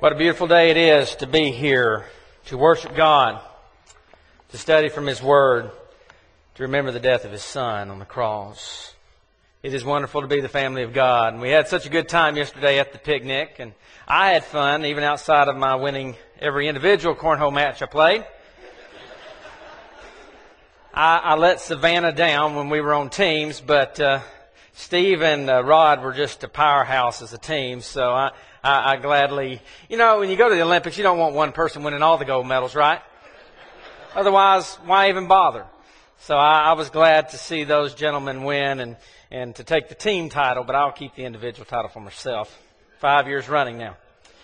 What a beautiful day it is to be here, to worship God, to study from His Word, to remember the death of His Son on the cross. It is wonderful to be the family of God. And we had such a good time yesterday at the picnic, and I had fun even outside of my winning every individual cornhole match I played. I let Savannah down when we were on teams, but Steve and Rod were just a powerhouse as a team, so I gladly, when you go to the Olympics, you don't want one person winning all the gold medals, right? Otherwise, why even bother? So I was glad to see those gentlemen win and to take the team title, but I'll keep the individual title for myself. 5 years running now.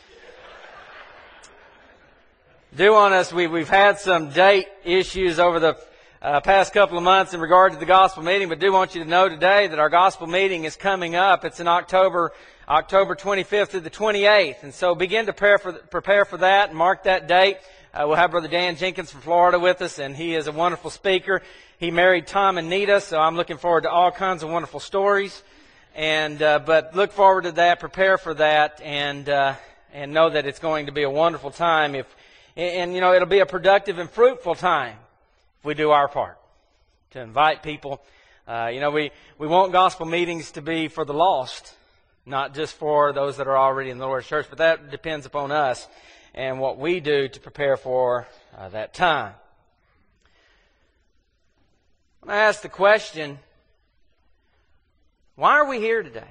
We've had some date issues over the past couple of months in regard to the gospel meeting, but do want you to know today that our gospel meeting is coming up. It's in October 25th through the 28th. And so begin to prepare for that and mark that date. We'll have Brother Dan Jenkins from Florida with us, and he is a wonderful speaker. He married Tom and Nita, so I'm looking forward to all kinds of wonderful stories. But look forward to that, prepare for that, and know that it's going to be a wonderful time. It'll be a productive and fruitful time if we do our part to invite people. We want gospel meetings to be for the lost, not just for those that are already in the Lord's church, but that depends upon us and what we do to prepare for that time. I'm going to ask the question, why are we here today?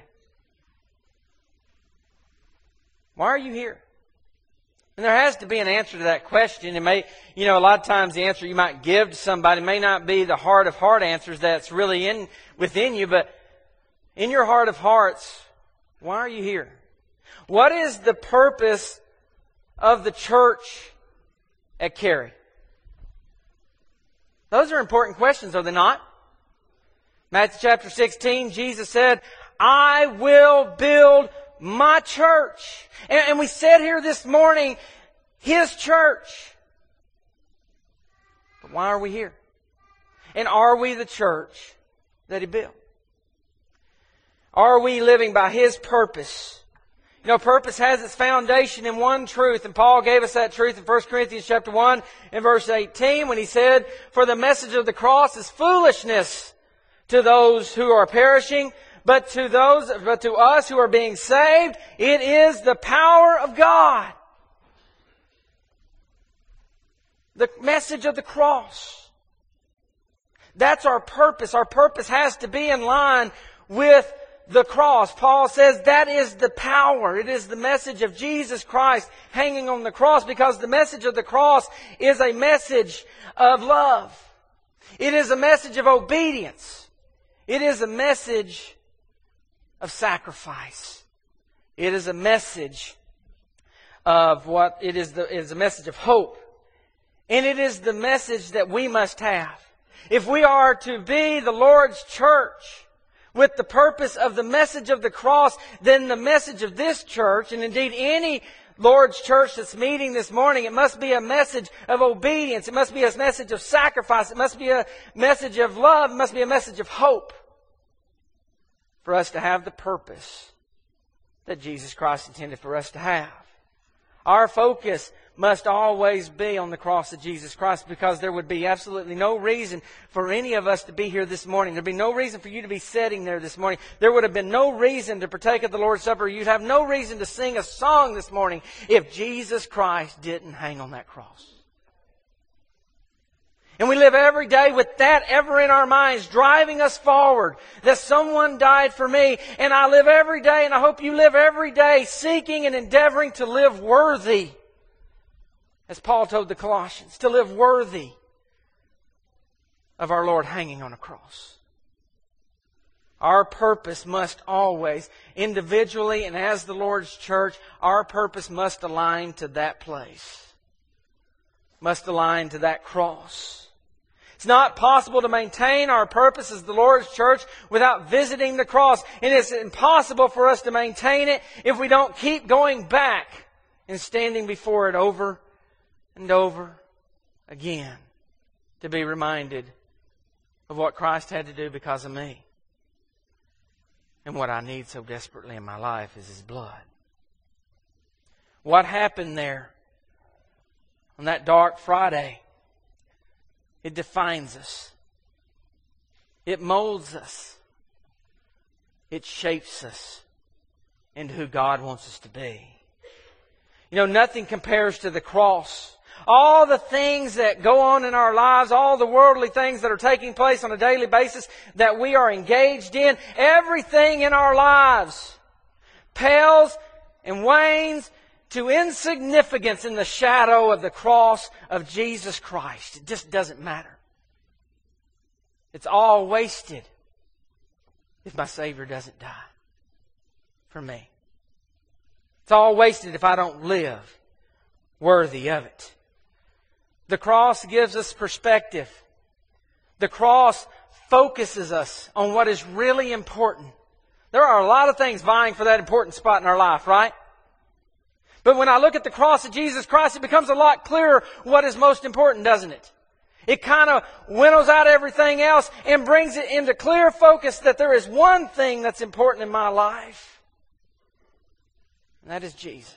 Why are you here? And there has to be an answer to that question. It may, a lot of times the answer you might give to somebody may not be the heart of heart answers that's really within you, but in your heart of hearts, why are you here? What is the purpose of the church at Cary? Those are important questions, are they not? Matthew chapter 16, Jesus said, I will build my church. And we said here this morning, His church. But why are we here? And are we the church that He built? Are we living by His purpose? Purpose has its foundation in one truth, and Paul gave us that truth in 1 Corinthians chapter 1 and verse 18 when he said, for the message of the cross is foolishness to those who are perishing, but to us who are being saved, it is the power of God. The message of the cross. That's our purpose. Our purpose has to be in line with the cross. Paul says that is the power. It is the message of Jesus Christ hanging on the cross, because the message of the cross is a message of love. It is a message of obedience. It is a message of sacrifice. It is a message of it is a message of hope. And it is the message that we must have. If we are to be the Lord's church with the purpose of the message of the cross, then the message of this church, and indeed any Lord's church that's meeting this morning, it must be a message of obedience. It must be a message of sacrifice. It must be a message of love. It must be a message of hope, for us to have the purpose that Jesus Christ intended for us to have. Our focus must always be on the cross of Jesus Christ, because there would be absolutely no reason for any of us to be here this morning. There would be no reason for you to be sitting there this morning. There would have been no reason to partake of the Lord's Supper. You'd have no reason to sing a song this morning if Jesus Christ didn't hang on that cross. And we live every day with that ever in our minds, driving us forward, that someone died for me. And I live every day, and I hope you live every day, seeking and endeavoring to live worthy, as Paul told the Colossians, to live worthy of our Lord hanging on a cross. Our purpose must always, individually and as the Lord's church, our purpose must align to that place. Must align to that cross. It's not possible to maintain our purpose as the Lord's church without visiting the cross. And it's impossible for us to maintain it if we don't keep going back and standing before it over and over again to be reminded of what Christ had to do because of me. And what I need so desperately in my life is His blood. What happened there on that dark Friday? It defines us. It molds us. It shapes us into who God wants us to be. You know, nothing compares to the cross. All the things that go on in our lives, all the worldly things that are taking place on a daily basis that we are engaged in, everything in our lives pales and wanes to insignificance in the shadow of the cross of Jesus Christ. It just doesn't matter. It's all wasted if my Savior doesn't die for me. It's all wasted if I don't live worthy of it. The cross gives us perspective. The cross focuses us on what is really important. There are a lot of things vying for that important spot in our life, right? But when I look at the cross of Jesus Christ, it becomes a lot clearer what is most important, doesn't it? It kind of winnows out everything else and brings it into clear focus that there is one thing that's important in my life. And that is Jesus.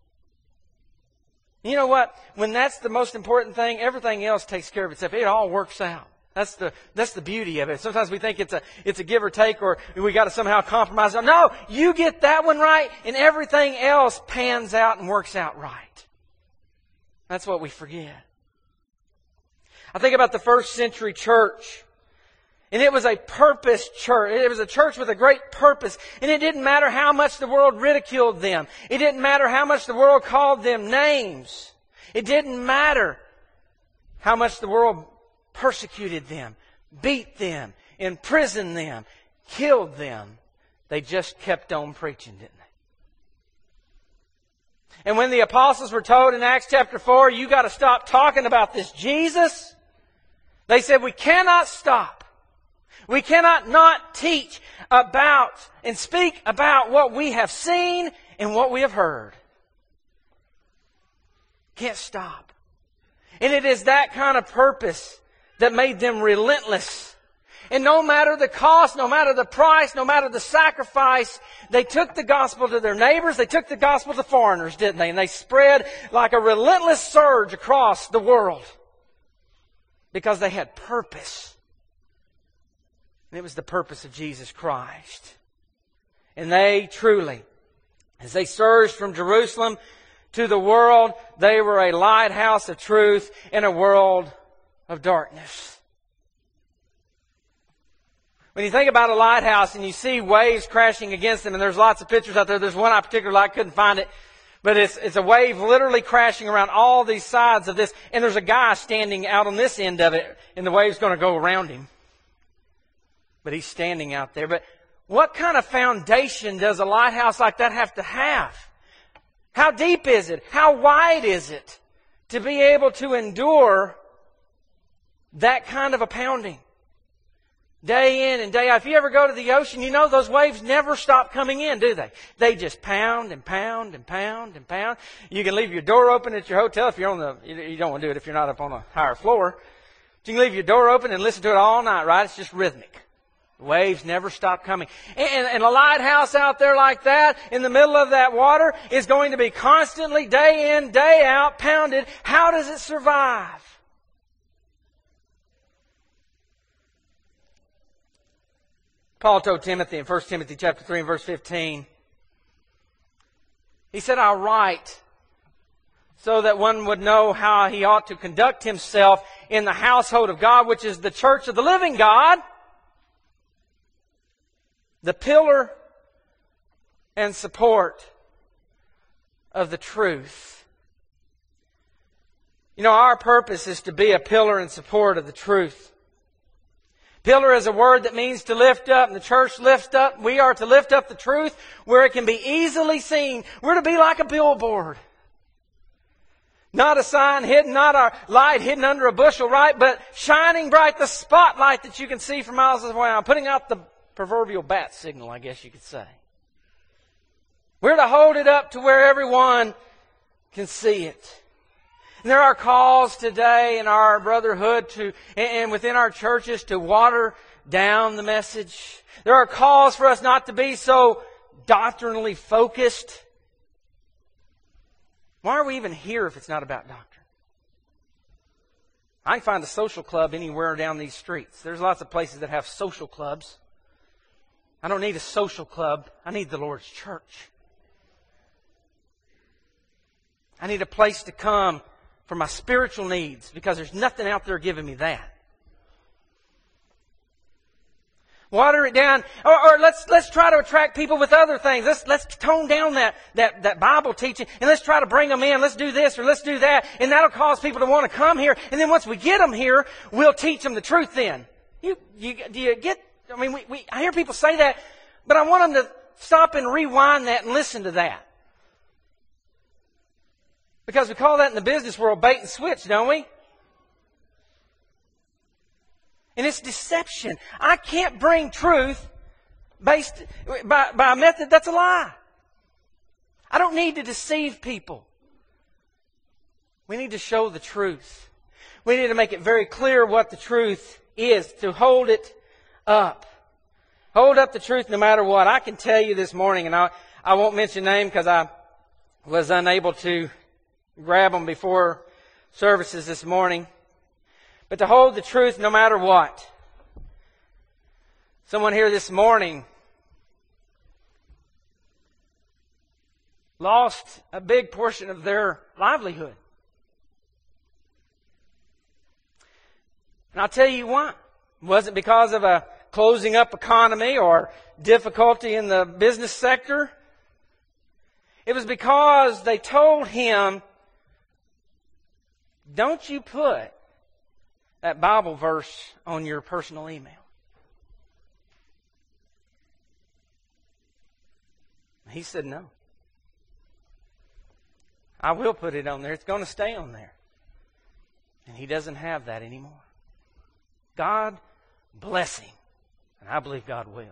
You know what? When that's the most important thing, everything else takes care of itself. It all works out. That's the beauty of it. Sometimes we think it's a give or take, or we got to somehow compromise. No, you get that one right, and everything else pans out and works out right. That's what we forget. I think about the first century church. And it was a purpose church. It was a church with a great purpose. And it didn't matter how much the world ridiculed them. It didn't matter how much the world called them names. It didn't matter how much the world persecuted them, beat them, imprisoned them, killed them. They just kept on preaching, didn't they? And when the apostles were told in Acts chapter 4, you got to stop talking about this Jesus, they said, we cannot stop. We cannot not teach about and speak about what we have seen and what we have heard. Can't stop. And it is that kind of purpose that made them relentless. And no matter the cost, no matter the price, no matter the sacrifice, they took the gospel to their neighbors, they took the gospel to foreigners, didn't they? And they spread like a relentless surge across the world because they had purpose. And it was the purpose of Jesus Christ. And they truly, as they surged from Jerusalem to the world, they were a lighthouse of truth in a world of darkness. When you think about a lighthouse and you see waves crashing against them, and there's lots of pictures out there. There's one I particularly like, couldn't find it. But it's a wave literally crashing around all these sides of this. And there's a guy standing out on this end of it, and the wave's going to go around him. But he's standing out there. But what kind of foundation does a lighthouse like that have to have? How deep is it? How wide is it to be able to endure that kind of a pounding? Day in and day out. If you ever go to the ocean, you know those waves never stop coming in, do they? They just pound and pound and pound and pound. You can leave your door open at your hotel if you're on you don't want to do it if you're not up on a higher floor. But you can leave your door open and listen to it all night, right? It's just rhythmic. The waves never stop coming. And a lighthouse out there like that, in the middle of that water, is going to be constantly, day in, day out, pounded. How does it survive? Paul told Timothy in 1 Timothy chapter 3 and verse 15, he said, I'll write so that one would know how he ought to conduct himself in the household of God, which is the church of the living God, the pillar and support of the truth. You know, our purpose is to be a pillar and support of the truth. Pillar is a word that means to lift up, and the church lifts up. We are to lift up the truth where it can be easily seen. We're to be like a billboard. Not a sign hidden, not a light hidden under a bushel, right? But shining bright, the spotlight that you can see from miles away. I'm putting out the proverbial bat signal, I guess you could say. We're to hold it up to where everyone can see it. And there are calls today in our brotherhood and within our churches to water down the message. There are calls for us not to be so doctrinally focused. Why are we even here if it's not about doctrine? I can find a social club anywhere down these streets. There's lots of places that have social clubs. I don't need a social club. I need the Lord's church. I need a place to come for my spiritual needs because there's nothing out there giving me that. Water it down, or let's try to attract people with other things. Let's tone down that Bible teaching and let's try to bring them in. Let's do this or let's do that, and that'll cause people to want to come here. And then once we get them here, we'll teach them the truth. Then do you get? I mean, I hear people say that, but I want them to stop and rewind that and listen to that, because we call that in the business world bait and switch, don't we? And it's deception. I can't bring truth based by a method that's a lie. I don't need to deceive people. We need to show the truth. We need to make it very clear what the truth is, to hold it up. Hold up the truth no matter what. I can tell you this morning, and I won't mention name because I was unable to grab them before services this morning. But to hold the truth no matter what. Someone here this morning lost a big portion of their livelihood. And I'll tell you why. It wasn't because of a closing up economy or difficulty in the business sector. It was because they told him, don't you put that Bible verse on your personal email. He said no. I will put it on there. It's going to stay on there. And he doesn't have that anymore. God bless him. And I believe God will.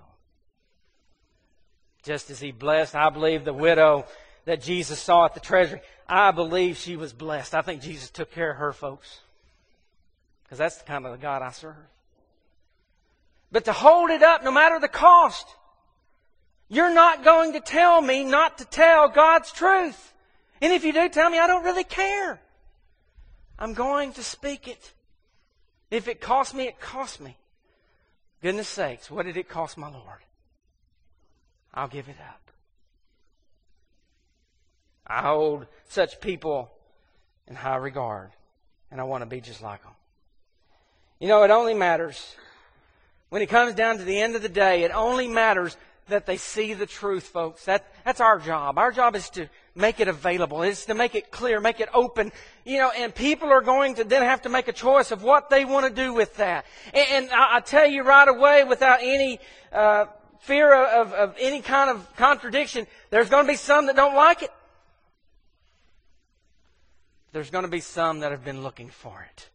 Just as he blessed, I believe, the widow that Jesus saw at the treasury. I believe she was blessed. I think Jesus took care of her, folks. Because that's the kind of God I serve. But to hold it up no matter the cost. You're not going to tell me not to tell God's truth. And if you do tell me, I don't really care. I'm going to speak it. If it costs me, it costs me. Goodness sakes, what did it cost my Lord? I'll give it up. I hold such people in high regard. And I want to be just like them. You know, it only matters, when it comes down to the end of the day, it only matters that they see the truth, folks. That's our job. Our job is to make it available. It's to make it clear, make it open. You know, and people are going to then have to make a choice of what they want to do with that. And I tell you right away, without any fear of any kind of contradiction, there's going to be some that don't like it. There's going to be some that have been looking for it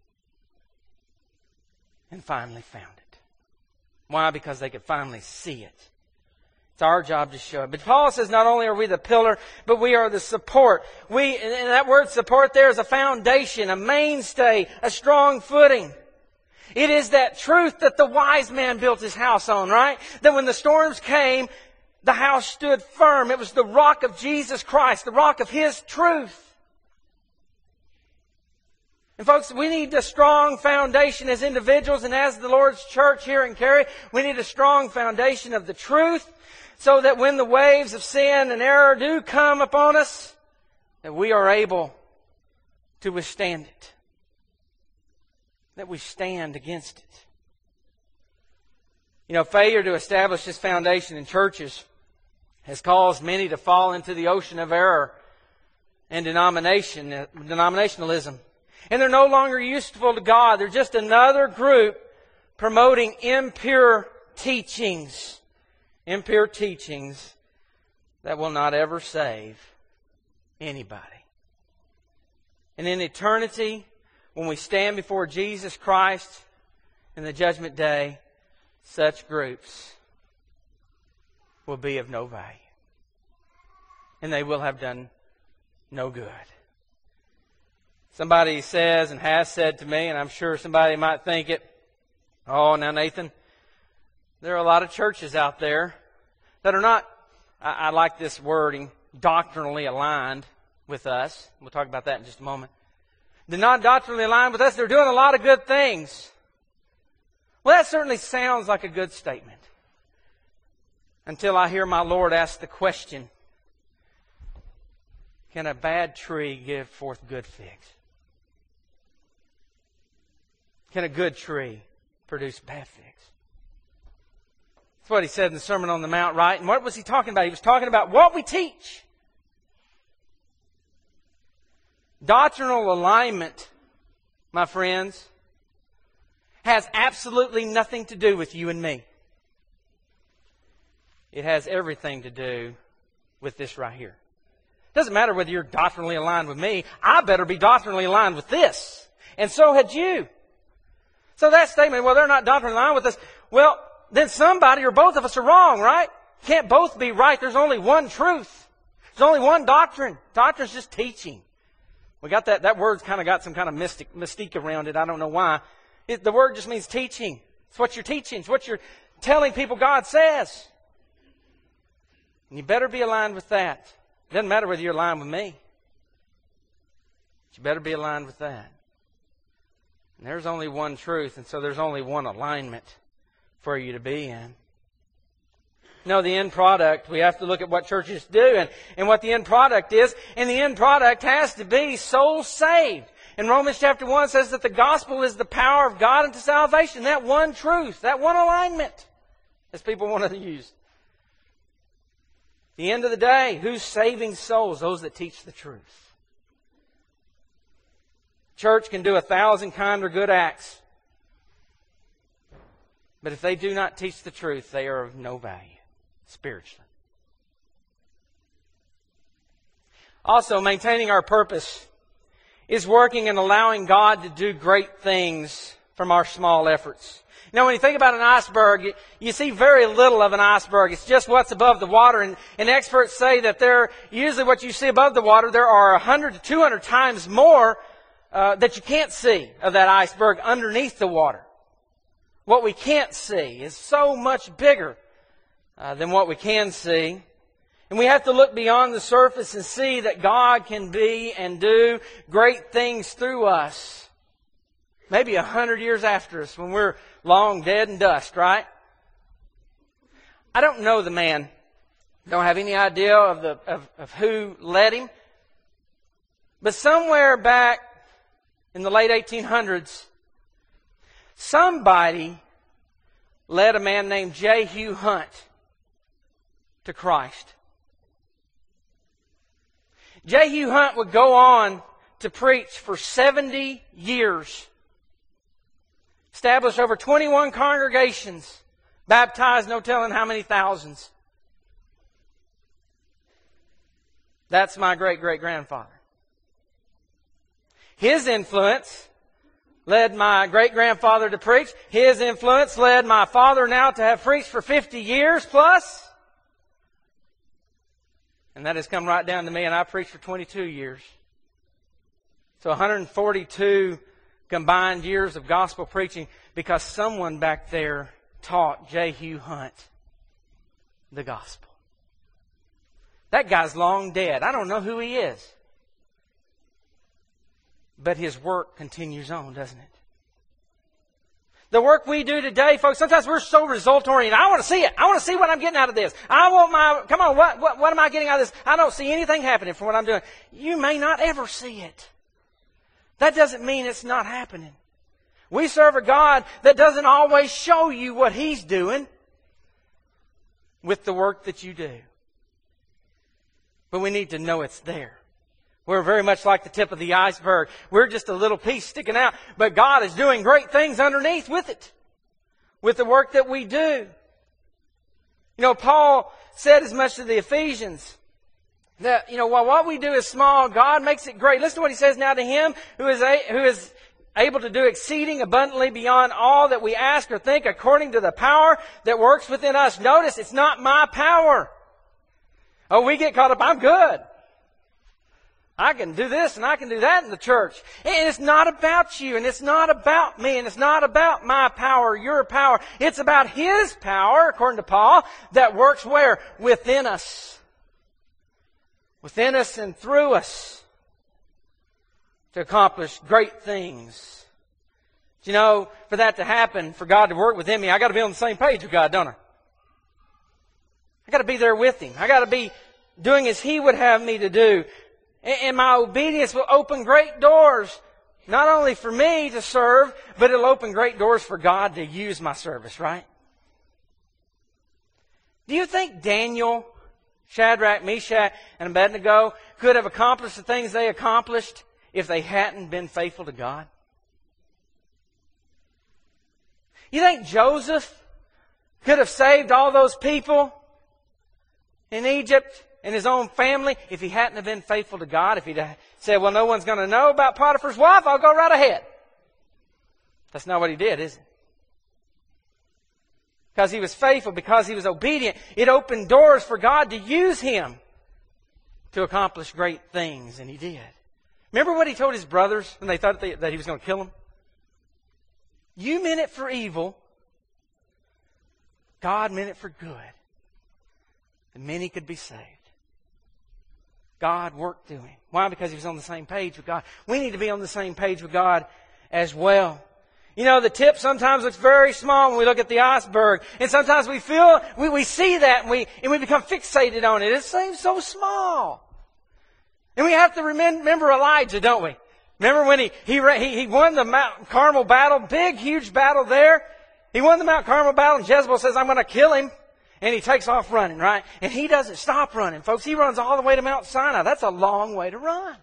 and finally found it. Why? Because they could finally see it. It's our job to show it. But Paul says not only are we the pillar, but we are the support. And that word support there is a foundation, a mainstay, a strong footing. It is that truth that the wise man built his house on, right? That when the storms came, the house stood firm. It was the rock of Jesus Christ, the rock of His truth. And folks, we need a strong foundation as individuals and as the Lord's church here in Cary. We need a strong foundation of the truth so that when the waves of sin and error do come upon us, that we are able to withstand it. That we stand against it. You know, failure to establish this foundation in churches has caused many to fall into the ocean of error and denominationalism. And they're no longer useful to God. They're just another group promoting impure teachings. Impure teachings that will not ever save anybody. And in eternity, when we stand before Jesus Christ in the judgment day, such groups will be of no value. And they will have done no good. Somebody says and has said to me, and I'm sure somebody might think it, oh, now Nathan, there are a lot of churches out there that are not, I like this wording, doctrinally aligned. with us. We'll talk about that in just a moment. They're not doctrinally aligned with us. They're doing a lot of good things. Well, that certainly sounds like a good statement. Until I hear my Lord ask the question, can a bad tree give forth good figs? Can a good tree produce bad figs? That's what he said in the Sermon on the Mount, right? And what was he talking about? He was talking about what we teach. Doctrinal alignment, my friends, has absolutely nothing to do with you and me. It has everything to do with this right here. It doesn't matter whether you're doctrinally aligned with me. I better be doctrinally aligned with this. And so had you. So that statement, well, they're not doctrinally aligned with us. Well, then somebody or both of us are wrong, right? Can't both be right. There's only one truth. There's only one doctrine. Doctrine's just teaching. We got that word's kind of got some kind of mystique around it. I don't know why. The word just means teaching. It's what you're teaching. It's what you're telling people God says. And you better be aligned with that. It doesn't matter whether you're aligned with me. But you better be aligned with that. And there's only one truth, and so there's only one alignment for you to be in. No, the end product, we have to look at what churches do and what the end product is. And the end product has to be souls saved. And Romans chapter 1 says that the gospel is the power of God unto salvation. That one truth, that one alignment, as people want to use. At the end of the day, who's saving souls? Those that teach the truth. Church can do 1,000 kind or good acts. But if they do not teach the truth, they are of no value spiritually. Also, maintaining our purpose is working and allowing God to do great things from our small efforts. You know, when you think about an iceberg, you see very little of an iceberg. It's just what's above the water. And experts say that usually what you see above the water, there are 100 to 200 times more that you can't see of that iceberg underneath the water. What we can't see is so much bigger than what we can see. And we have to look beyond the surface and see that God can be and do great things through us. Maybe 100 years after us when we're long dead and dust, right? I don't know the man. Don't have any idea of who led him. But somewhere back in the late 1800s, somebody led a man named J. Hugh Hunt to Christ. J. Hugh Hunt would go on to preach for 70 years. Established over 21 congregations. Baptized no telling how many thousands. That's my great-great-grandfather. His influence led my great-grandfather to preach. His influence led my father now to have preached for 50 years plus. And that has come right down to me, and I preached for 22 years. So 142 combined years of gospel preaching because someone back there taught J. Hugh Hunt the gospel. That guy's long dead. I don't know who he is. But his work continues on, doesn't it? The work we do today, folks, sometimes we're so result-oriented. I want to see it. I want to see what I'm getting out of this. What am I getting out of this? I don't see anything happening from what I'm doing. You may not ever see it. That doesn't mean it's not happening. We serve a God that doesn't always show you what He's doing with the work that you do. But we need to know it's there. We're very much like the tip of the iceberg. We're just a little piece sticking out. But God is doing great things underneath with it. With the work that we do. You know, Paul said as much to the Ephesians. That, while what we do is small, God makes it great. Listen to what he says now to him who is able to do exceeding abundantly beyond all that we ask or think according to the power that works within us. Notice, it's not my power. Oh, we get caught up, I'm good. I can do this and I can do that in the church. And it's not about you and it's not about me and it's not about my power, your power. It's about His power, according to Paul, that works where? Within us. within us and through us to accomplish great things. But you know, for that to happen, for God to work within me, I got to be on the same page with God, don't I? I got to be there with Him. I got to be doing as He would have me to do. And my obedience will open great doors, not only for me to serve, but it'll open great doors for God to use my service, right? Do you think Daniel, Shadrach, Meshach, and Abednego could have accomplished the things they accomplished if they hadn't been faithful to God? You think Joseph could have saved all those people in Egypt and his own family if he hadn't have been faithful to God? If he'd said, well, no one's going to know about Potiphar's wife, I'll go right ahead. That's not what he did, is it? Because he was faithful, because he was obedient, it opened doors for God to use him to accomplish great things, and he did. Remember what he told his brothers when they thought that he was going to kill them? You meant it for evil. God meant it for good. And many could be saved. God worked through him. Why? Because he was on the same page with God. We need to be on the same page with God as well. You know, the tip sometimes looks very small when we look at the iceberg. And sometimes we see that and we become fixated on it. It seems so small. And we have to remember Elijah, don't we? Remember when he won the Mount Carmel battle, big, huge battle there. He won the Mount Carmel battle and Jezebel says, I'm going to kill him. And he takes off running, right? And he doesn't stop running, folks. He runs all the way to Mount Sinai. That's a long way to run.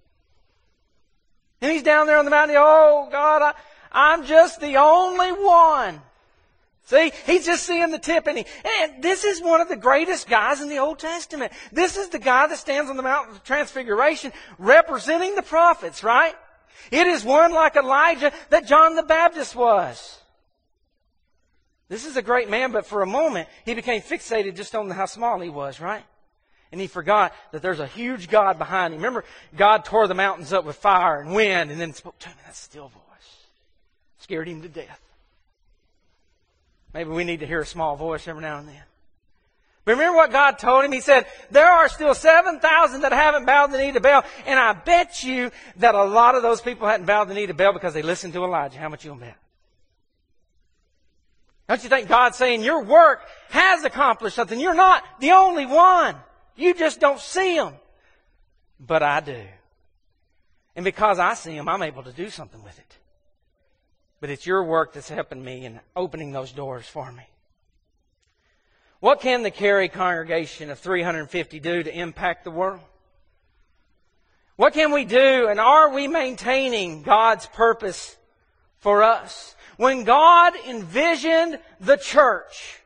And he's down there on the mountain. Oh, God, I'm just the only one. See, he's just seeing the tip. And this is one of the greatest guys in the Old Testament. This is the guy that stands on the Mountain of Transfiguration representing the prophets, right? It is one like Elijah that John the Baptist was. This is a great man, but for a moment, he became fixated just on how small he was, right? And he forgot that there's a huge God behind him. Remember, God tore the mountains up with fire and wind and then spoke to him in that still voice. Scared him to death. Maybe we need to hear a small voice every now and then. But remember what God told him? He said, there are still 7,000 that haven't bowed the knee to Baal. And I bet you that a lot of those people hadn't bowed the knee to Baal because they listened to Elijah. How much you gonna bet? Don't you think God's saying your work has accomplished something? You're not the only one. You just don't see them. But I do. And because I see them, I'm able to do something with it. But it's your work that's helping me and opening those doors for me. What can the Cary congregation of 350 do to impact the world? What can we do, and are we maintaining God's purpose for us? When God envisioned the church,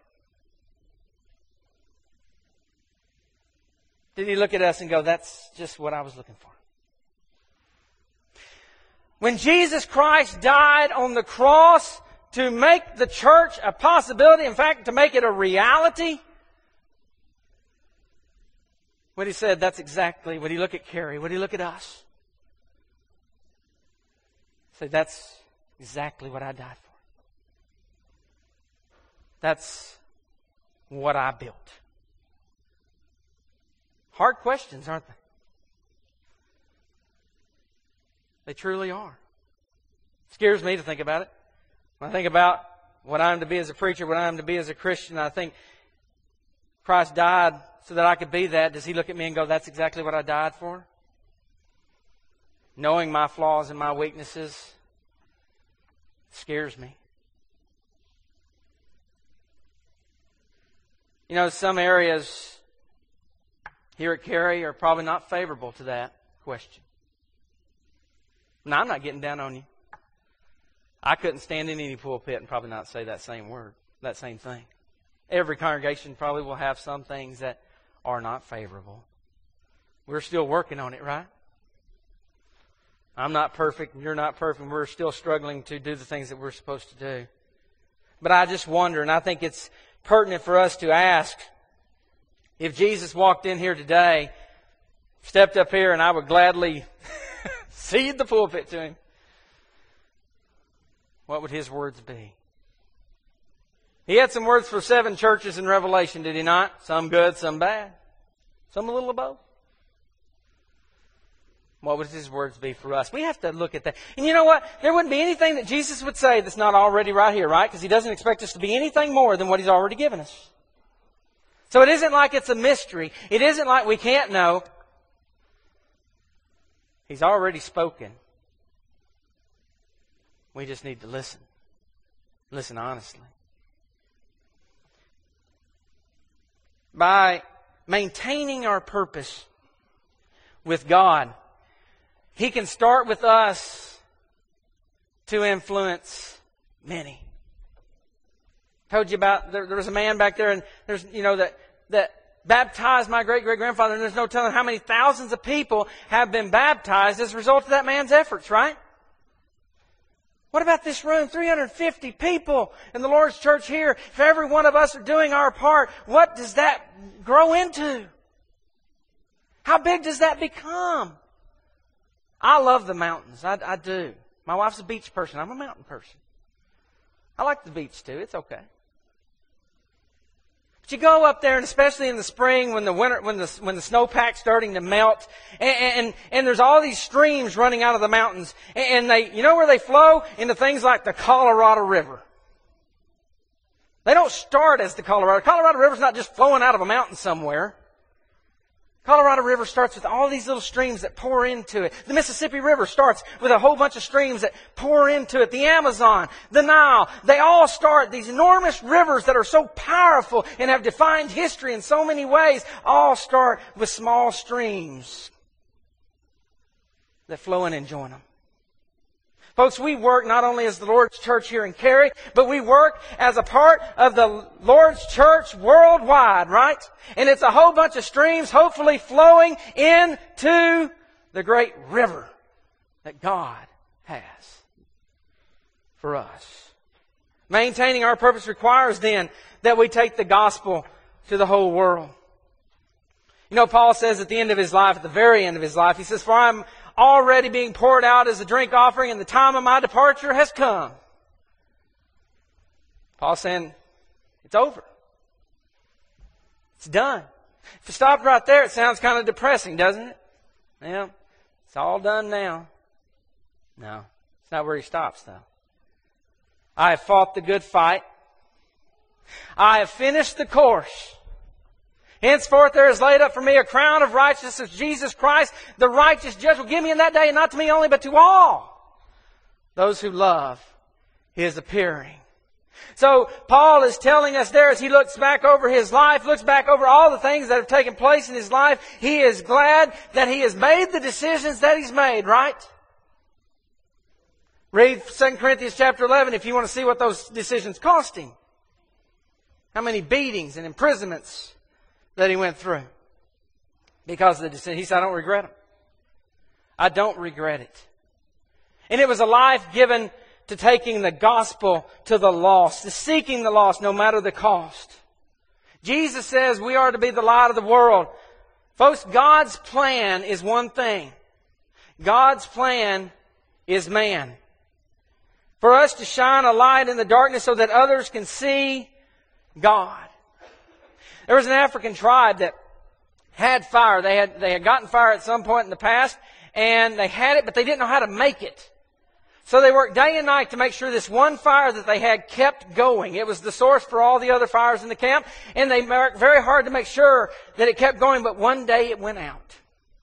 did He look at us and go, that's just what I was looking for? When Jesus Christ died on the cross to make the church a possibility, in fact, to make it a reality, what He said, that's exactly, would He look at Cary, would He look at us? Say, that's exactly what I died for. That's what I built. Hard questions, aren't they? They truly are. It scares me to think about it. When I think about what I am to be as a preacher, what I am to be as a Christian, I think Christ died so that I could be that. Does He look at me and go, that's exactly what I died for? Knowing my flaws and my weaknesses scares me. You know, some areas here at Cary are probably not favorable to that question. Now, I'm not getting down on you. I couldn't stand in any pulpit and probably not say that same word, that same thing. Every congregation probably will have some things that are not favorable. We're still working on it, right? I'm not perfect, and you're not perfect. We're still struggling to do the things that we're supposed to do. But I just wonder, and I think it's pertinent for us to ask, if Jesus walked in here today, stepped up here, and I would gladly cede the pulpit to Him, what would His words be? He had some words for 7 churches in Revelation, did He not? Some good, some bad. Some a little of both. what would His words be for us? We have to look at that. And you know what? There wouldn't be anything that Jesus would say that's not already right here, right? Because He doesn't expect us to be anything more than what He's already given us. So it isn't like it's a mystery. It isn't like we can't know. He's already spoken. We just need to listen. Listen honestly. By maintaining our purpose with God, He can start with us to influence many. I told you about, there was a man back there, and there's, that baptized my great-great-grandfather, and there's no telling how many thousands of people have been baptized as a result of that man's efforts, right? What about this room? 350 people in the Lord's church here. If every one of us are doing our part, what does that grow into? How big does that become? I love the mountains. I do. My wife's a beach person. I'm a mountain person. I like the beach too. It's okay. But you go up there, and especially in the spring when the snowpack's starting to melt, and there's all these streams running out of the mountains, and they, you know where they flow? Into things like the Colorado River. They don't start as the Colorado. Colorado River's not just flowing out of a mountain somewhere. Colorado River starts with all these little streams that pour into it. The Mississippi River starts with a whole bunch of streams that pour into it. The Amazon, the Nile, they all start, these enormous rivers that are so powerful and have defined history in so many ways, all start with small streams that flow in and join them. Folks, we work not only as the Lord's church here in Cary, but we work as a part of the Lord's church worldwide, right? And it's a whole bunch of streams hopefully flowing into the great river that God has for us. Maintaining our purpose requires then that we take the gospel to the whole world. You know, Paul says at the end of his life, at the very end of his life, he says, "For I'm already being poured out as a drink offering, and the time of my departure has come." Paul's saying, it's over. It's done. If you stopped right there, it sounds kind of depressing, doesn't it? Yeah, it's all done now. No, it's not where he stops, though. "I have fought the good fight. I have finished the course. Henceforth there is laid up for me a crown of righteousness of Jesus Christ, the righteous judge will give me in that day, and not to me only, but to all those who love His appearing." So Paul is telling us there, as he looks back over his life, looks back over all the things that have taken place in his life, he is glad that he has made the decisions that he's made, right? Read 2 Corinthians chapter 11 if you want to see what those decisions cost him. How many beatings and imprisonments that he went through because of the decision. He said, "I don't regret them. I don't regret it." And it was a life given to taking the gospel to the lost, to seeking the lost no matter the cost. Jesus says we are to be the light of the world. Folks, God's plan is one thing. God's plan is man. For us to shine a light in the darkness so that others can see God. There was an African tribe that had fire. They had gotten fire at some point in the past, and they had it, but they didn't know how to make it. So they worked day and night to make sure this one fire that they had kept going. It was the source for all the other fires in the camp, and they worked very hard to make sure that it kept going, but one day it went out.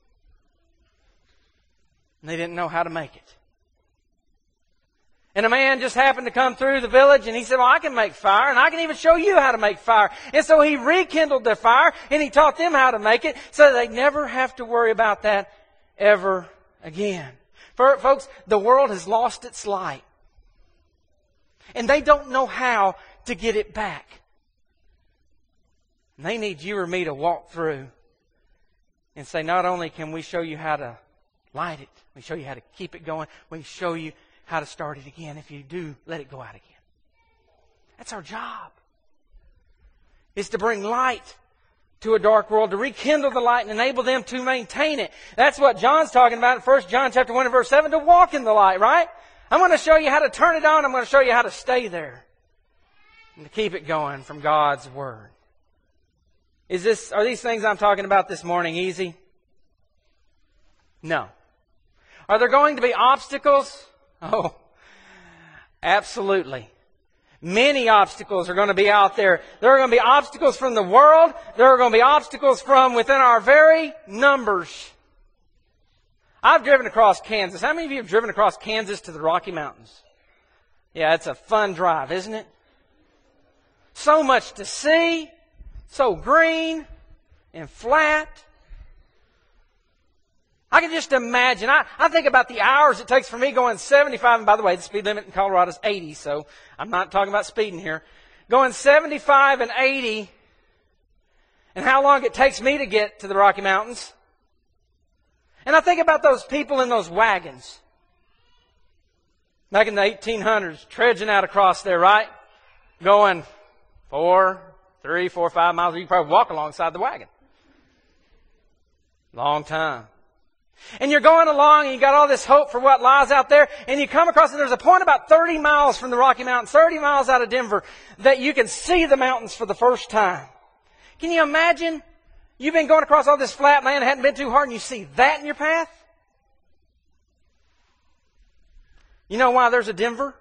And they didn't know how to make it. And a man just happened to come through the village, and he said, "Well, I can make fire, and I can even show you how to make fire." And so he rekindled their fire, and he taught them how to make it, so they never have to worry about that ever again. Folks, the world has lost its light. And they don't know how to get it back. And they need you or me to walk through and say, not only can we show you how to light it, we show you how to keep it going, we show you how to start it again. If you do, let it go out again. That's our job. Is to bring light to a dark world, to rekindle the light and enable them to maintain it. That's what John's talking about in 1 John chapter 1 and verse 7, to walk in the light, right? I'm going to show you how to turn it on. I'm going to show you how to stay there and to keep it going from God's Word. Are these things I'm talking about this morning easy? No. Are there going to be obstacles? Oh, absolutely. Many obstacles are going to be out there. There are going to be obstacles from the world. There are going to be obstacles from within our very numbers. I've driven across Kansas. How many of you have driven across Kansas to the Rocky Mountains? Yeah, it's a fun drive, isn't it? So much to see, so green and flat. I can just imagine. I think about the hours it takes for me going 75. And by the way, the speed limit in Colorado is 80, so I'm not talking about speeding here. Going 75 and 80, and how long it takes me to get to the Rocky Mountains. And I think about those people in those wagons. Back in the 1800s, trudging out across there, right? Going 3, 4, 5 miles. You can probably walk alongside the wagon. Long time. And you're going along and you got all this hope for what lies out there, and you come across, and there's a point about 30 miles from the Rocky Mountains, 30 miles out of Denver, that you can see the mountains for the first time. Can you imagine? You've been going across all this flat land, it hadn't been too hard, and you see that in your path? You know why there's a Denver?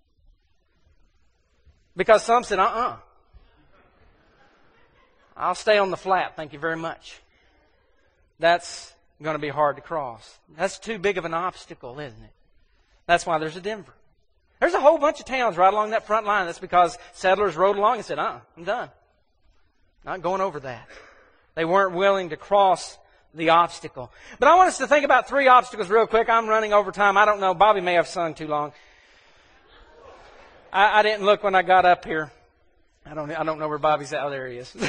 Because some said, I'll stay on the flat, thank you very much. That's going to be hard to cross. That's too big of an obstacle, isn't it? That's why there's a Denver. There's a whole bunch of towns right along that front line. That's because settlers rode along and said, I'm done. Not going over that. They weren't willing to cross the obstacle. But I want us to think about 3 obstacles real quick. I'm running over time. I don't know. Bobby may have sung too long. I didn't look when I got up here. I don't know where Bobby's at. Oh, there he is.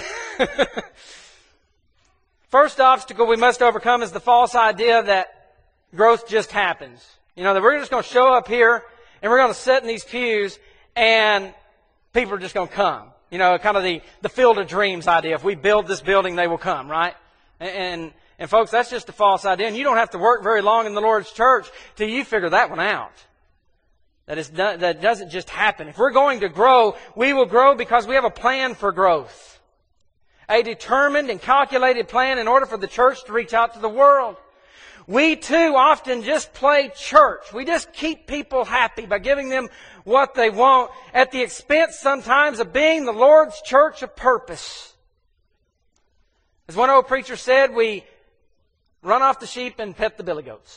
First obstacle we must overcome is the false idea that growth just happens. You know, that we're just going to show up here and we're going to sit in these pews and people are just going to come. You know, kind of the Field of Dreams idea. If we build this building, they will come, right? And folks, that's just a false idea. And you don't have to work very long in the Lord's church till you figure that one out. That doesn't just happen. If we're going to grow, we will grow because we have a plan for growth. A determined and calculated plan in order for the church to reach out to the world. We too often just play church. We just keep people happy by giving them what they want at the expense sometimes of being the Lord's church of purpose. As one old preacher said, we run off the sheep and pet the billy goats.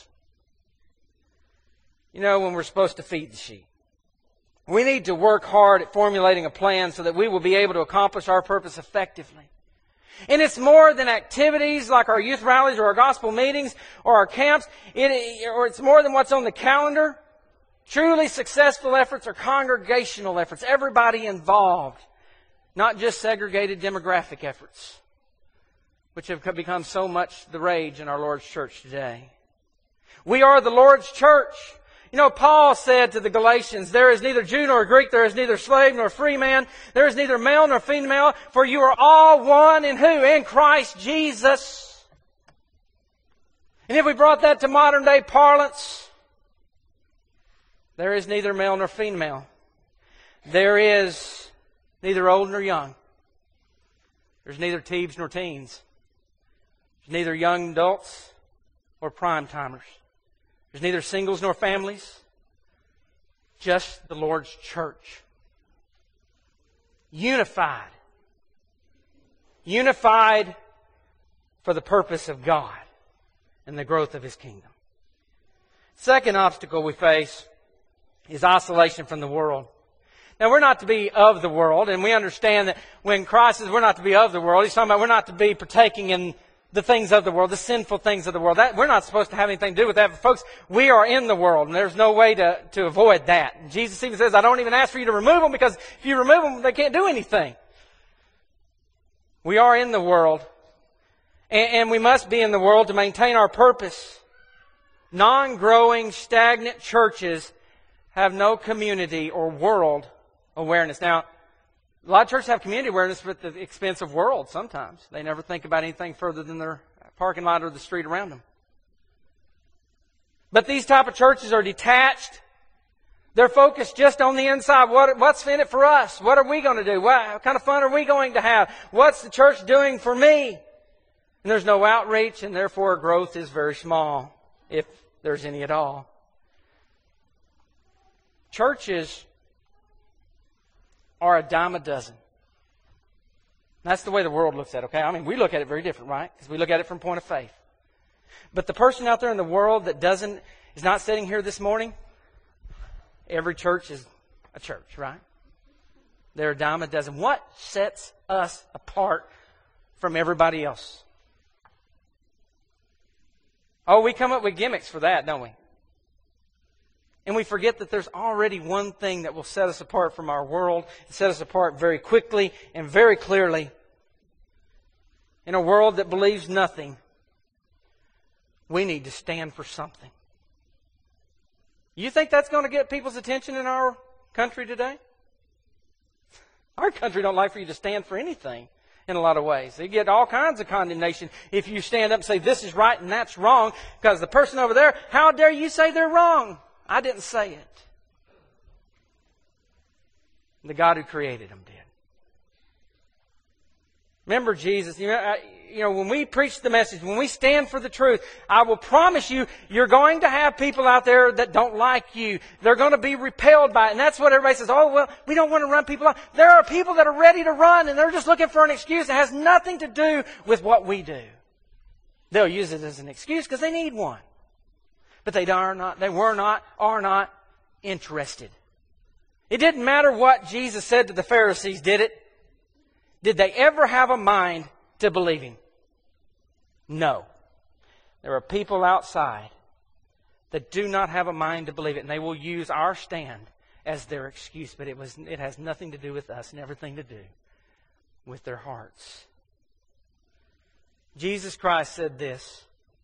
You know, when we're supposed to feed the sheep. We need to work hard at formulating a plan so that we will be able to accomplish our purpose effectively. And it's more than activities like our youth rallies or our gospel meetings or our camps. Or it's more than what's on the calendar. Truly successful efforts are congregational efforts. Everybody involved. Not just segregated demographic efforts, which have become so much the rage in our Lord's church today. We are the Lord's church. You know, Paul said to the Galatians, there is neither Jew nor Greek, there is neither slave nor free man, there is neither male nor female, for you are all one in who? In Christ Jesus. And if we brought that to modern day parlance, there is neither male nor female. There is neither old nor young. There's neither teebs nor teens. There's neither young adults or prime timers. There's neither singles nor families. Just the Lord's church. Unified. Unified for the purpose of God and the growth of His kingdom. Second obstacle we face is isolation from the world. Now, we're not to be of the world, and we understand that when Christ says we're not to be of the world, He's talking about we're not to be partaking in the things of the world, the sinful things of the world. We're not supposed to have anything to do with that. But folks, we are in the world, and there's no way to avoid that. And Jesus even says, I don't even ask for you to remove them, because if you remove them, they can't do anything. We are in the world, and we must be in the world to maintain our purpose. Non-growing, stagnant churches have no community or world awareness. Now, a lot of churches have community awareness at the expense of world sometimes. They never think about anything further than their parking lot or the street around them. But these type of churches are detached. They're focused just on the inside. What's in it for us? What are we going to do? What kind of fun are we going to have? What's the church doing for me? And there's no outreach, and therefore growth is very small, if there's any at all. Churches are a dime a dozen. That's the way the world looks at it, okay? I mean, we look at it very different, right? Because we look at it from a point of faith. But the person out there in the world that is not sitting here this morning, every church is a church, right? They're a dime a dozen. What sets us apart from everybody else? Oh, we come up with gimmicks for that, don't we? And we forget that there's already one thing that will set us apart from our world, set us apart very quickly and very clearly. In a world that believes nothing, we need to stand for something. You think that's going to get people's attention in our country today? Our country don't like for you to stand for anything in a lot of ways. They get all kinds of condemnation if you stand up and say this is right and that's wrong, because the person over there, how dare you say they're wrong? I didn't say it. The God who created them did. Remember Jesus, when we preach the message, when we stand for the truth, I will promise you, you're going to have people out there that don't like you. They're going to be repelled by it. And that's what everybody says, oh, well, we don't want to run people off. There are people that are ready to run and they're just looking for an excuse that has nothing to do with what we do. They'll use it as an excuse because they need one. But they are not interested. It didn't matter what Jesus said to the Pharisees, did it? Did they ever have a mind to believe Him? No. There are people outside that do not have a mind to believe it, and they will use our stand as their excuse, but it has nothing to do with us and everything to do with their hearts. Jesus Christ said this: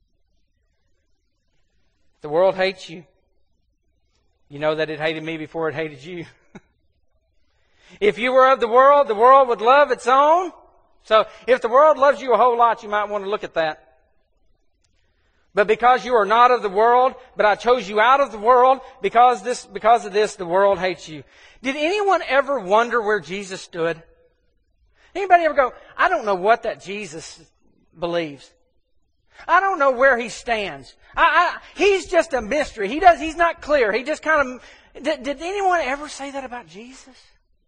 the world hates you. You know that it hated me before it hated you. If you were of the world would love its own. So if the world loves you a whole lot, you might want to look at that. But because you are not of the world, but I chose you out of the world, because of this, the world hates you. Did anyone ever wonder where Jesus stood? Anybody ever go, I don't know what that Jesus believes. I don't know where He stands. He's just a mystery. He's not clear. He just kind of... Did anyone ever say that about Jesus?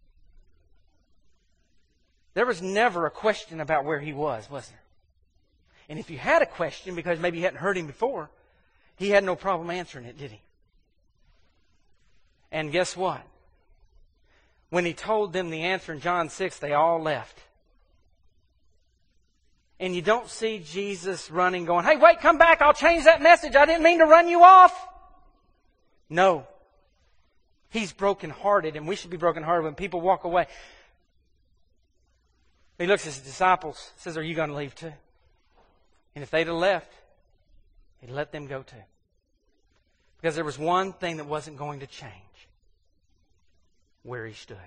There was never a question about where He was there? And if you had a question, because maybe you hadn't heard Him before, He had no problem answering it, did He? And guess what? When He told them the answer in John 6, they all left. And you don't see Jesus running, going, hey, wait, come back, I'll change that message. I didn't mean to run you off. No. He's brokenhearted, and we should be brokenhearted when people walk away. He looks at His disciples and says, are you going to leave too? And if they'd have left, He'd let them go too. Because there was one thing that wasn't going to change: where He stood.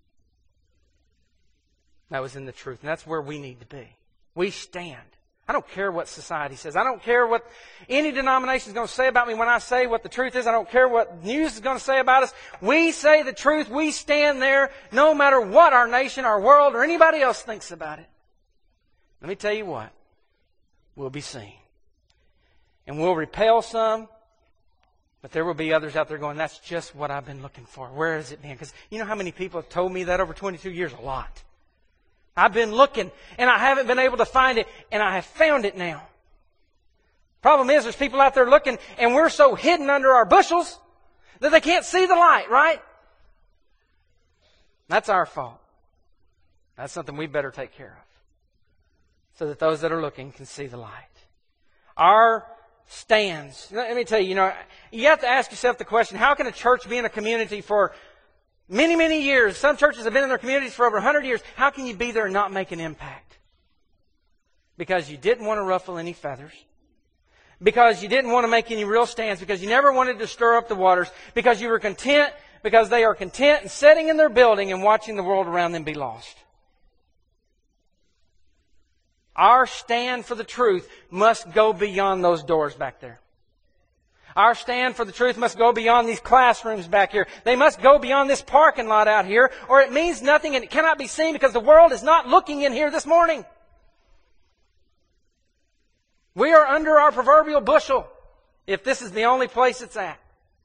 That was in the truth. And that's where we need to be. We stand. I don't care what society says. I don't care what any denomination is going to say about me when I say what the truth is. I don't care what news is going to say about us. We say the truth. We stand there no matter what our nation, our world, or anybody else thinks about it. Let me tell you what. We'll be seen. And we'll repel some, but there will be others out there going, that's just what I've been looking for. Where has it been? Because you know how many people have told me that over 22 years? A lot. I've been looking, and I haven't been able to find it, and I have found it now. Problem is, there's people out there looking, and we're so hidden under our bushels that they can't see the light, right? That's our fault. That's something we better take care of, so that those that are looking can see the light. Our stands. Let me tell you, you have to ask yourself the question, how can a church be in a community for many, many years? Some churches have been in their communities for over 100 years. How can you be there and not make an impact? Because you didn't want to ruffle any feathers. Because you didn't want to make any real stands. Because you never wanted to stir up the waters. Because you were content, because they are content in sitting in their building and watching the world around them be lost. Our stand for the truth must go beyond those doors back there. Our stand for the truth must go beyond these classrooms back here. They must go beyond this parking lot out here, or it means nothing and it cannot be seen because the world is not looking in here this morning. We are under our proverbial bushel. if this is the only place it's at.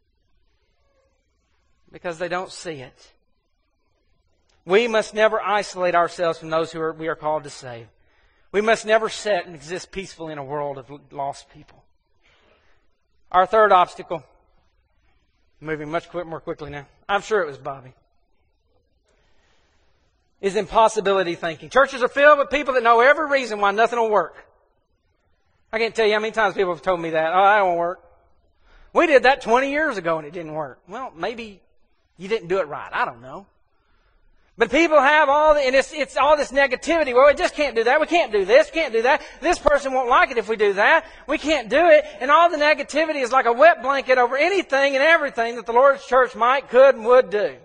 Because they don't see it. We must never isolate ourselves from those we are called to save. We must never sit and exist peacefully in a world of lost people. Our third obstacle, moving much more quickly now. I'm sure it was Bobby. Is impossibility thinking. Churches are filled with people that know every reason why nothing will work. I can't tell you how many times people have told me that. Oh, that won't work. We did that 20 years ago and it didn't work. Well, maybe you didn't do it right. I don't know. But people have and it's all this negativity. Well, we just can't do that. We can't do this. We can't do that. This person won't like it if we do that. We can't do it. And all the negativity is like a wet blanket over anything and everything that the Lord's church might, could, and would do.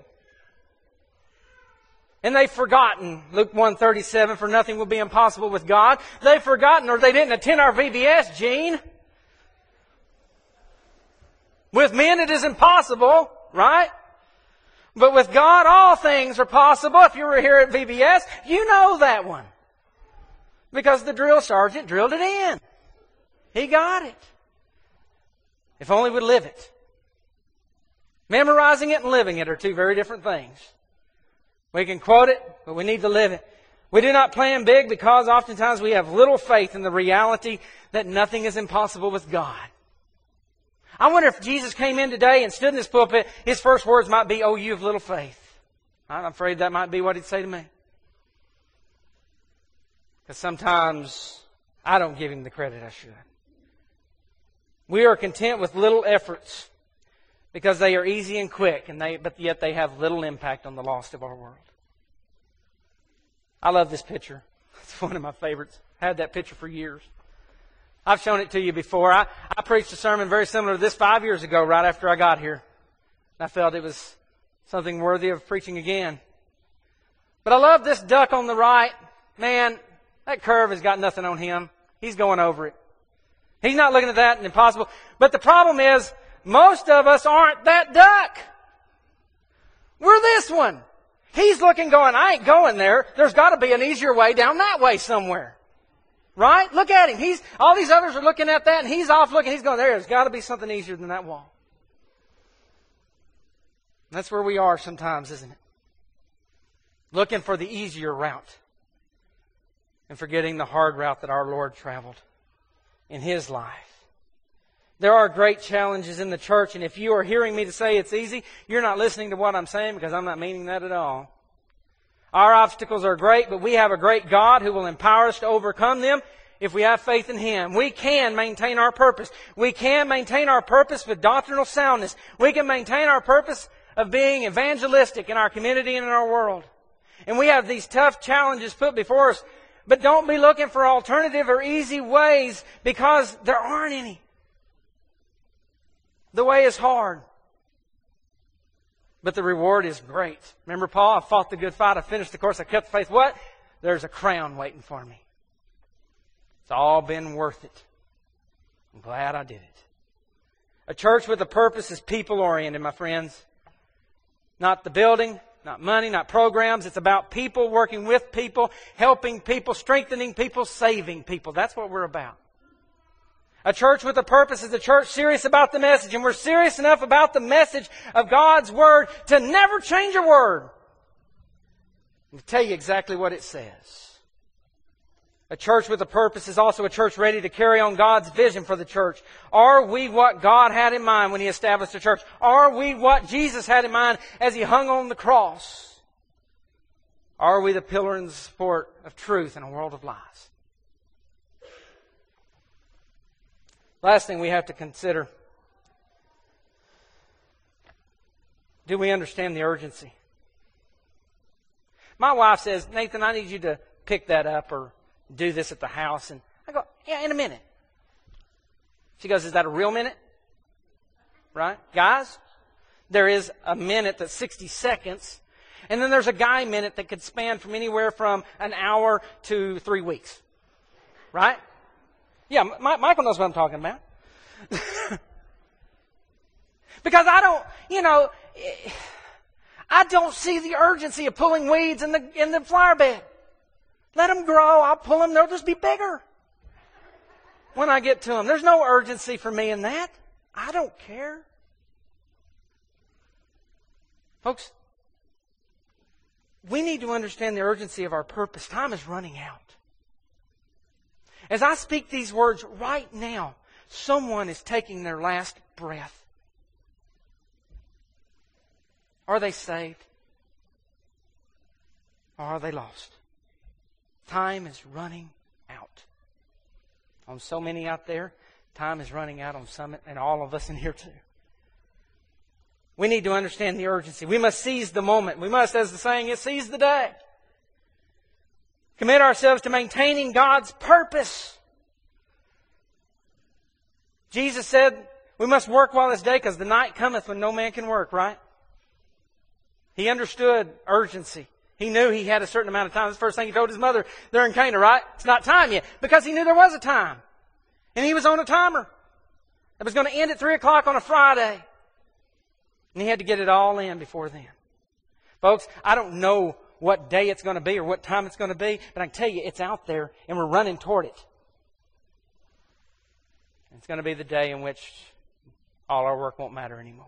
And they've forgotten, Luke 1:37, for nothing will be impossible with God. They've forgotten, or they didn't attend our VBS, Gene. With men it is impossible, right? But with God, all things are possible. If you were here at VBS, you know that one. Because the drill sergeant drilled it in. He got it. If only we'd live it. Memorizing it and living it are two very different things. We can quote it, but we need to live it. We do not plan big because oftentimes we have little faith in the reality that nothing is impossible with God. I wonder if Jesus came in today and stood in this pulpit, His first words might be, "Oh, you have little faith." I'm afraid that might be what He'd say to me. Because sometimes I don't give Him the credit I should. We are content with little efforts because they are easy and quick, but yet they have little impact on the lost of our world. I love this picture. It's one of my favorites. I had that picture for years. I've shown it to you before. I preached a sermon very similar to this 5 years ago, right after I got here. I felt it was something worthy of preaching again. But I love this duck on the right. Man, that curve has got nothing on him. He's going over it. He's not looking at that and impossible. But the problem is, most of us aren't that duck. We're this one. He's looking going, I ain't going there. There's got to be an easier way down that way somewhere. Right? Look at him. All these others are looking at that and he's off looking. He's going, there's got to be something easier than that wall. That's where we are sometimes, isn't it? Looking for the easier route and forgetting the hard route that our Lord traveled in His life. There are great challenges in the church, and if you are hearing me to say it's easy, you're not listening to what I'm saying because I'm not meaning that at all. Our obstacles are great, but we have a great God who will empower us to overcome them if we have faith in Him. We can maintain our purpose. We can maintain our purpose with doctrinal soundness. We can maintain our purpose of being evangelistic in our community and in our world. And we have these tough challenges put before us, but don't be looking for alternative or easy ways because there aren't any. The way is hard. But the reward is great. Remember Paul? I fought the good fight. I finished the course. I kept the faith. What? There's a crown waiting for me. It's all been worth it. I'm glad I did it. A church with a purpose is people-oriented, my friends. Not the building, not money, not programs. It's about people, working with people, helping people, strengthening people, saving people. That's what we're about. A church with a purpose is a church serious about the message. And we're serious enough about the message of God's Word to never change a word. I'll tell you exactly what it says. A church with a purpose is also a church ready to carry on God's vision for the church. Are we what God had in mind when He established the church? Are we what Jesus had in mind as He hung on the cross? Are we the pillar and the support of truth in a world of lies? Last thing we have to consider. Do we understand the urgency? My wife says, Nathan, I need you to pick that up or do this at the house. And I go, yeah, in a minute. She goes, is that a real minute? Right? Guys, there is a minute that's 60 seconds. And then there's a guy minute that could span from anywhere from an hour to 3 weeks. Right? Yeah, Michael knows what I'm talking about. Because I don't see the urgency of pulling weeds in the flower bed. Let them grow. I'll pull them. They'll just be bigger when I get to them. There's no urgency for me in that. I don't care. Folks, we need to understand the urgency of our purpose. Time is running out. As I speak these words right now, someone is taking their last breath. Are they saved? Or are they lost? Time is running out. On so many out there, time is running out on some, and all of us in here too. We need to understand the urgency. We must seize the moment. We must, as the saying is, seize the day. Commit ourselves to maintaining God's purpose. Jesus said we must work while it's day because the night cometh when no man can work, right? He understood urgency. He knew he had a certain amount of time. That's the first thing he told his mother there in Cana, right? It's not time yet. Because he knew there was a time. And he was on a timer. It was going to end at 3 o'clock on a Friday. And he had to get it all in before then. Folks, I don't know what day it's going to be or what time it's going to be, but I can tell you it's out there and we're running toward it. It's going to be the day in which all our work won't matter anymore.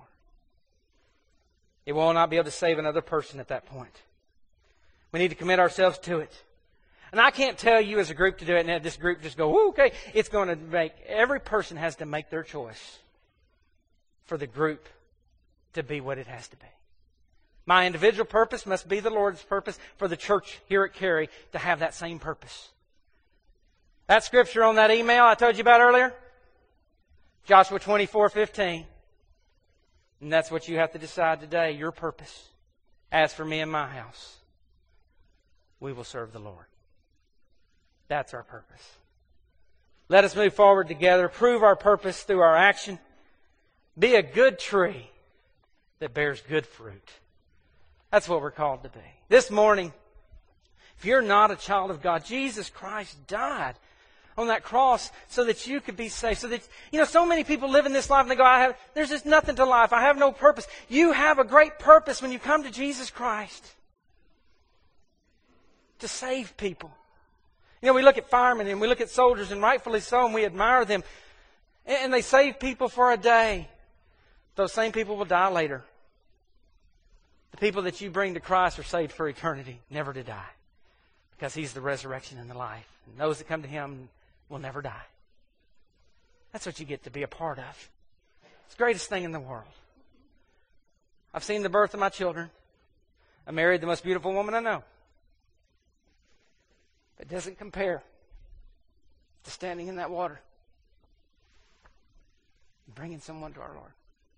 It will not be able to save another person at that point. We need to commit ourselves to it. And I can't tell you as a group to do it and have this group just go, okay. It's going to make, every person has to make their choice for the group to be what it has to be. My individual purpose must be the Lord's purpose for the church here at Cary to have that same purpose. That scripture on that email I told you about earlier, Joshua 24:15. And that's what you have to decide today, your purpose. As for me and my house, we will serve the Lord. That's our purpose. Let us move forward together, prove our purpose through our action. Be a good tree that bears good fruit. That's what we're called to be. This morning, if you're not a child of God, Jesus Christ died on that cross so that you could be saved. So that, so many people live in this life and they go, there's just nothing to life. I have no purpose. You have a great purpose when you come to Jesus Christ. To save people. We look at firemen and we look at soldiers, and rightfully so, and we admire them. And they save people for a day. Those same people will die later. The people that you bring to Christ are saved for eternity, never to die. Because He's the resurrection and the life. And those that come to Him will never die. That's what you get to be a part of. It's the greatest thing in the world. I've seen the birth of my children. I married the most beautiful woman I know. It doesn't compare to standing in that water and bringing someone to our Lord.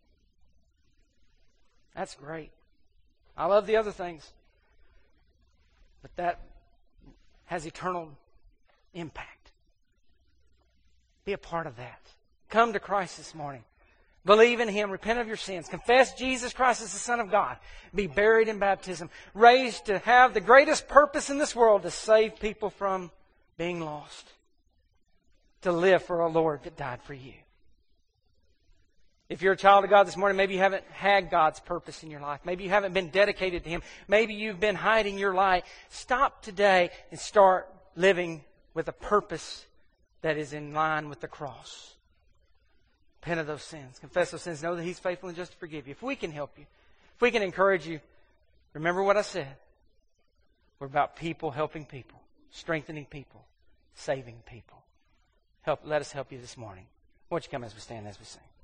That's great. I love the other things. But that has eternal impact. Be a part of that. Come to Christ this morning. Believe in Him. Repent of your sins. Confess Jesus Christ as the Son of God. Be buried in baptism. Raised to have the greatest purpose in this world, to save people from being lost. To live for a Lord that died for you. If you're a child of God this morning, maybe you haven't had God's purpose in your life. Maybe you haven't been dedicated to Him. Maybe you've been hiding your light. Stop today and start living with a purpose that is in line with the cross. Repent of those sins. Confess those sins. Know that He's faithful and just to forgive you. If we can help you, if we can encourage you, remember what I said. We're about people helping people, strengthening people, saving people. Let us help you this morning. Won't you come as we stand, as we sing?